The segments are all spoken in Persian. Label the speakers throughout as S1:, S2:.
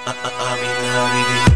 S1: امین حبیبی.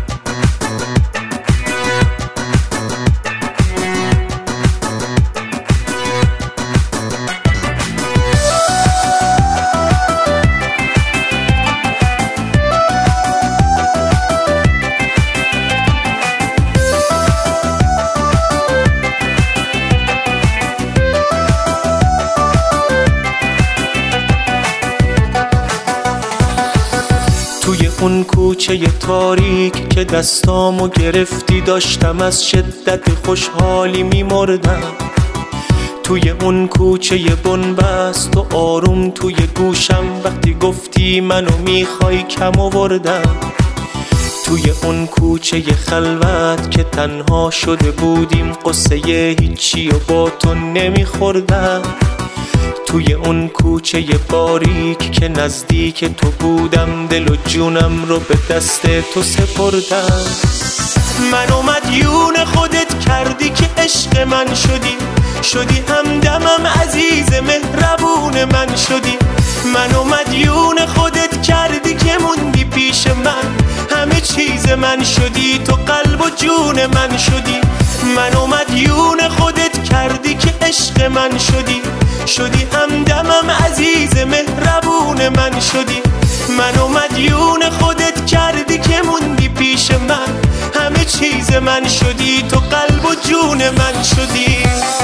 S1: توی اون کوچه تاریک که دستامو گرفتی داشتم از شدت خوشحالی میمردم. توی اون کوچه بنبست و آروم توی گوشم وقتی گفتی منو میخوای کم آوردم. توی اون کوچه خلوت که تنها شده بودیم قصه هیچی و با تو نمیخوردم. توی اون کوچه باریک که نزدیک تو بودم دل و جونم رو به دست تو سپردم. منو مدیون خودت کردی که عشق من شدی همدمم عزیز مهربون من شدی. منو مدیون خودت کردی که موندی پیش من همه چیز من شدی تو قلب و جون من شدی. منو مدیون خودت کردی که عشق من شدی همدمم عزیز مهربون من شدی. منو مدیون خودت کردی که موندی پیش من همه چیز من شدی تو قلب و جون من شدی.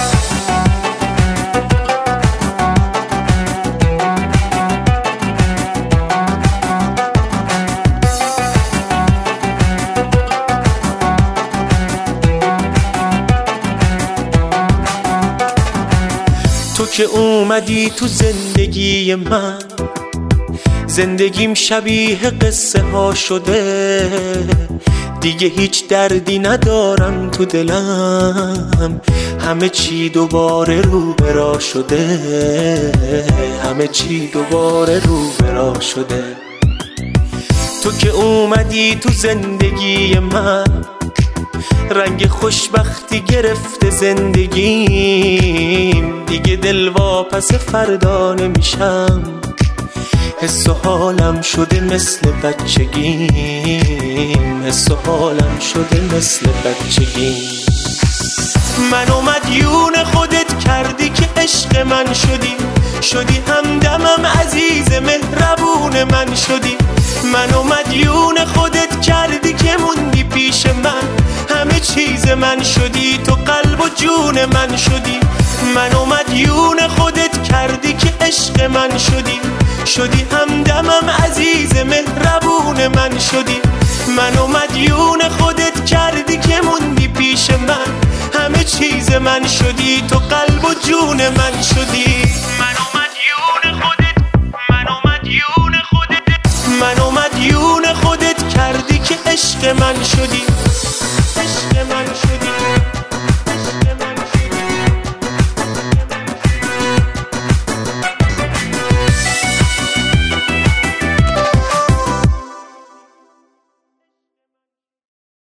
S1: تو که اومدی تو زندگی من زندگیم شبیه قصه ها شده. دیگه هیچ دردی ندارم تو دلم همه چی دوباره رو برا شده. همه چی دوباره رو برا شده. تو که اومدی تو زندگی من رنگ خوشبختی گرفته زندگیم. دیگه دلواپس فردا نمیشم حس و حالم شده مثل بچگیم. حس و حالم شده مثل بچگیم. منو مدیون خودت کردی که عشق من شدی همدمم عزیز مهربون من شدی. منو مدیون خودت کردی که موندی پیش من همه چیز من شدی تو قلب و جون من شدی. منو مدیون خودت کردی که عشق من شدی همدمم عزیز مهربون من شدی. منو مدیون خودت کردی که موندی پیش من همه چیز من شدی تو قلب و جون من شدی. منو مدیون خودت منو مدیون خودت کردی که عشق من